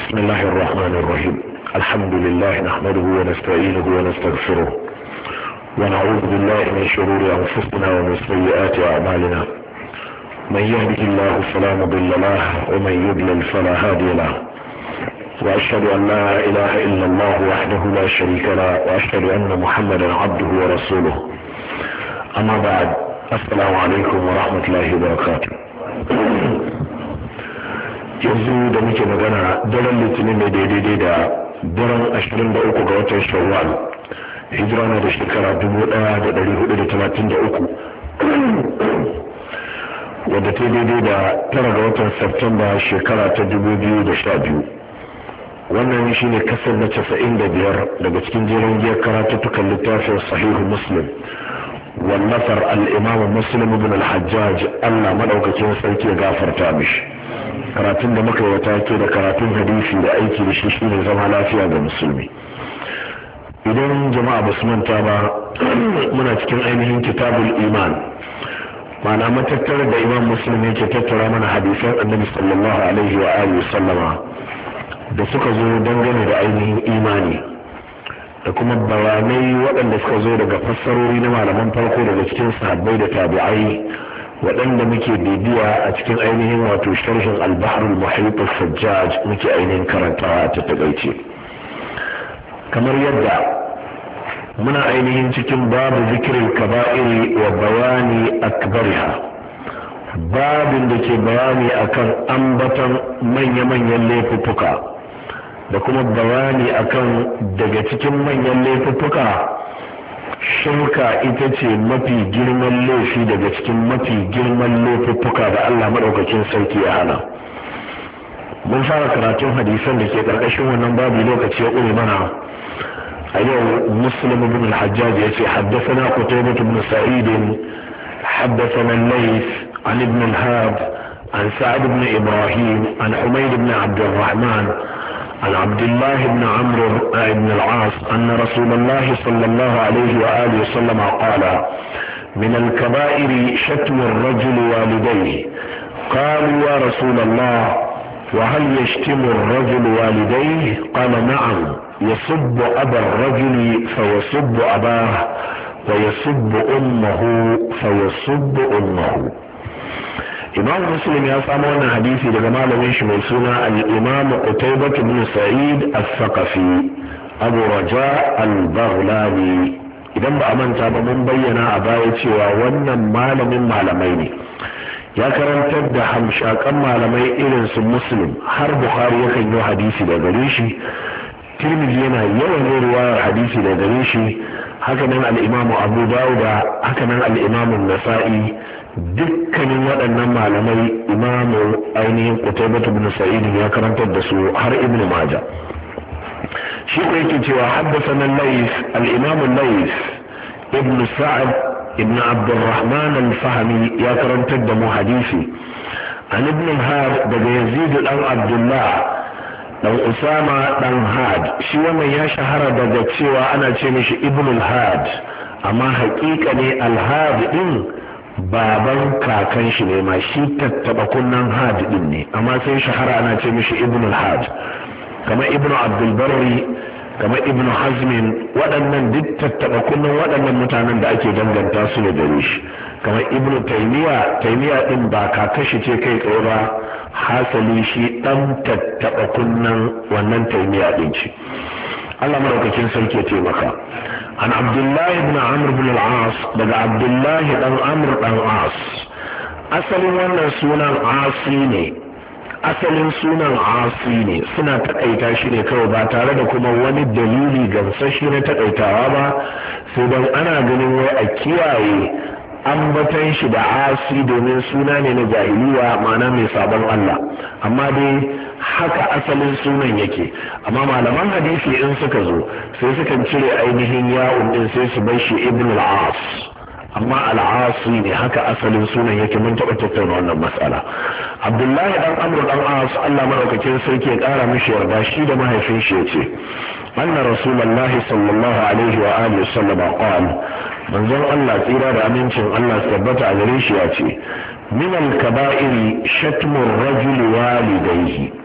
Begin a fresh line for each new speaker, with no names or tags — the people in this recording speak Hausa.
بسم الله الرحمن الرحيم. الحمد لله نحمده ونستعينه ونستغفره ونعوذ بالله من شرور أنفسنا ومن سيئات أعمالنا. من يهده الله فلا مضل له ومن يضلل فلا هادي له، وأشهد أن لا إله إلا الله وحده لا شريك له، وأشهد أن محمدا عبده ورسوله. أما بعد، السلام عليكم ورحمة الله وبركاته. yanzu da muke magana daren litinin ne daidai da daren 23 ga watan shawwal, hijira na da shekara 1433 wadda ta daidai da 9 ga watan Septemba shekara ta 2012. wannan shine kasar na 95 daga cikin jerin giyar karatuttukan littafin sahihu muslim wallafar al-imam muslim ibn al-hajjaj, Allah madaukakin sarki ya gafarta mishi. karatun da muka yi wata ke da karatun hadisi da aiki da shi shine zama lafiya ga musulmi. Idan jama'a ba su manta ba, muna cikin ainihin kitabul iman, ma'ana matattara da imam muslim yake tattara mana hadisan annabi sallallahu alaihi wa alihi sallama da suka zo dangane da ainihin imani, da kuma bayanai waɗanda suka zo daga fassarori na malaman farko daga cikin sahabbai da tabi'ai waɗanda muke bibiya a cikin ainihin wato sharhin al-bahr al-muhit al-sajjaj muke ainihin karantawa ta takaice. kamar yadda muna ainihin cikin babu zikirin kaba'iri wa bayani akbariha, babin da ke bayani akan ambaton manya-manyan laifuffuka da kuma bayani akan daga cikin manyan laifuffuka shirka ita ce mafi girman laifi daga cikin mafi girman laifuffuka da Allah maɗaukakin sarki ya hana. mun fara karatun hadisan da ke ƙarƙashin wannan babu lokaci ya ƙure mana. a yau muslim ibn al-hajjaj ya ce haddathana qutaybah ibn sa'id haddathana al-layth an ibn al-hab an sa'd ibn ibrahim an humayd ibn abd الرحمن عن عبد الله بن عمرو بن العاص أن رسول الله صلى الله عليه وآله وسلم قال: من الكبائر شتم الرجل والديه. قالوا: يا رسول الله، وهل يشتم الرجل والديه؟ قال: نعم، يسب أبا الرجل فيسب أباه، ويسب أمه فيسب أمه. imam muslim ya samu wannan hadisi daga malamin shi mai suna al-imam qutaybah ibn sa'id al-thaqafi abu raja al-baghlani. idan ba a manta ba, mun bayyana a baya cewa wannan malamin malamai ne, ya karantar da hamshakan malamai irin su muslim, har bukhari yakan yi hadisi da gare shi, tirmidhi yana yawan riwayar hadisi da gare shi, haka nan al-imam abu dawuda, haka nan al-imam an-nasa'i. dukkanin waɗannan malamai imamu ainihin qutaybah ibn sa'id ya karantar da su, har ibn majah. shi ko yake cewa haddathana al-layth, al-imam al-layth ibn sa'd ibn abd al-rahman al-fahmi ya karantar da mu hadisi an ibn al-had daga yazid dan abdullah dan usama dan had. shi wannan ya shahara daga cewa ana ce mishi ibn al-had, amma haƙiƙa ne al-had din baban kakan shi ne ma, shi tattaba kunnan had din ne, amma sai shahara ana ce mishi ibn al-had. kamar ibn abdul barri, kamar ibn hazmin, waɗannan duk tattaba kunnan waɗannan mutanen da ake danganta su ne gare shi. kamar ibn taymiya din ba kakan shi ce kai tsaye ba, hasali shi dan tattaba kunnan wannan taymiya din ce. Allah madaukakin sarki ya taimaka. عن عبد الله بن عمرو بن العاص daga عبد الله بن عمرو بن العاص. asalin wannan sunan asi ne, asalin sunan asi ne, suna takaita shi ne kawai ba tare da kuma wani dalili gamsashi na takaitawa ba, sai dan ana ganin wai a kiyaye ambatan shi da asi domin suna ne na jahiliya, ma'ana mai sabon Allah. amma dai haka asalin sunan yake, amma malaman hadisi in suka zo sai sukan cire ainihin ya'un din sai su bar shi ibn al-as, amma al-asi ne, haka asalin sunan yake. mun taɓa tattauna wannan mas'ala. abdullahi dan amr dan as, Allah madaukakin sarki ya ƙara mishi yarda, shi da mahaifin shi yace anna rasulullahi sallallahu alaihi wa alihi wasallam qala: manzon Allah tsira da amincin Allah su tabbata a gare shi yace min al-kaba'iri shatmu ar-rajuli walidayhi.